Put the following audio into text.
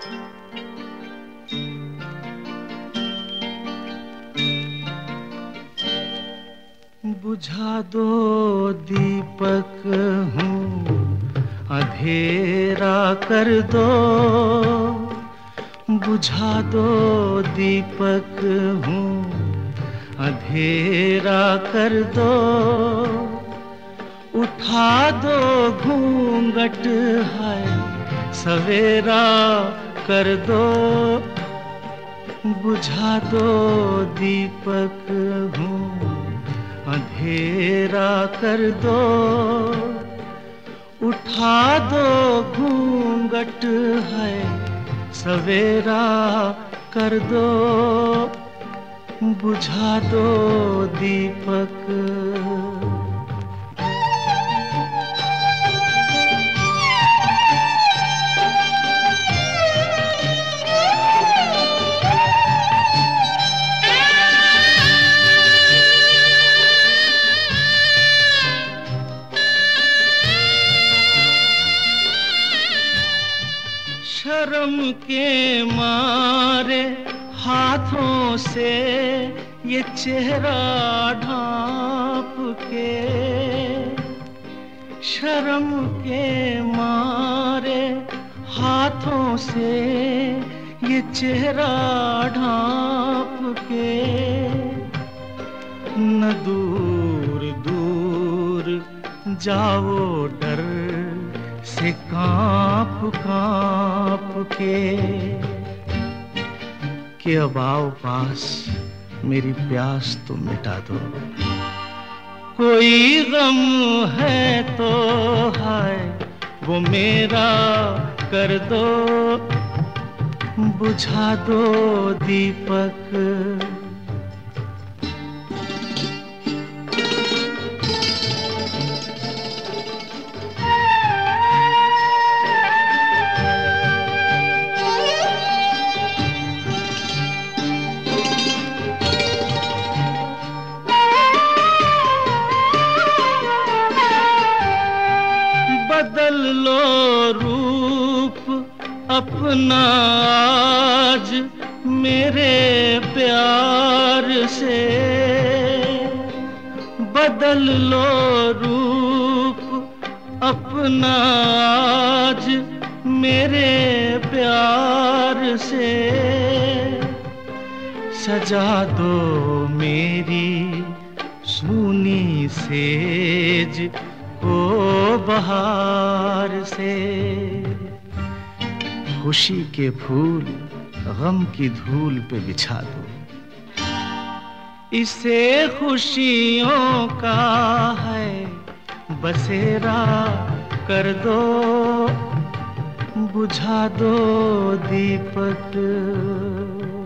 बुझा दो दीपक हूँ, अंधेरा कर दो। बुझा दो दीपक हूँ, अंधेरा कर दो। उठा दो घूंघट है, सवेरा कर दो। बुझा दो दीपक हूँ, अंधेरा कर दो। उठा दो घूंघट है, सवेरा कर दो। बुझा दो दीपक। शर्म के मारे हाथों से ये चेहरा ढांप के, शर्म के मारे हाथों से ये चेहरा ढांप के। न दूर दूर जाओ डर से कांप कांप के, कि अब आओ पास मेरी प्यास तो मिटा दो। कोई गम है तो है वो मेरा कर दो। बुझा दो दीपक। बदल लो रूप अपना आज मेरे प्यार से। बदल लो रूप अपना आज मेरे प्यार से। सजा दो मेरी सूनी सेज को बहार से। खुशी के फूल गम की धूल पे बिछा दो। इसे खुशियों का है बसेरा कर दो। बुझा दो दीपक।